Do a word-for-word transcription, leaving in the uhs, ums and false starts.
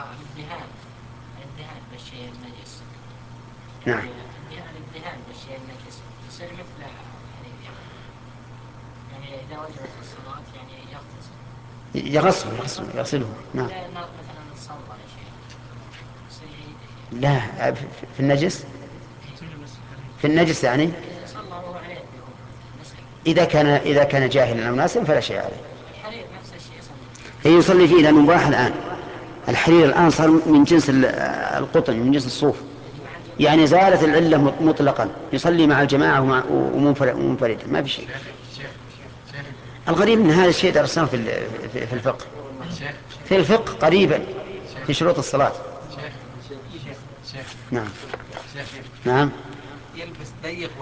الدهان الدهان بالشيء النجس. نعم. يعني الدهان الدهان بالشيء النجس يصير مثل الحرير يعني. يعني إذا وجبت في الصلاة يعني يغتسل. يغسله يغسله يغسله نعم. لا مثلا صلى يا شيخ يصير يعيده. لا في في النجس، في النجس يعني صلى وهو عليه بيقول نسي. إذا كان إذا كان جاهلا أو ناسا فلا شيء عليه. الحرير نفس الشيء يصلي. هي يصلي فيه لأنه مباح الآن. الحرير الآن صار من جنس ال- القطن، من جنس الصوف، يعني زالت العلة مط- مطلقا، يصلي مع الجماعة ومع- ومنفرد ومنفرد ما في شيء. الغريب من هذا الشيء درسناه في ال- في في الفقه، في الفقه قريبا في شروط الصلاة. نعم. نعم. يلبس ضيق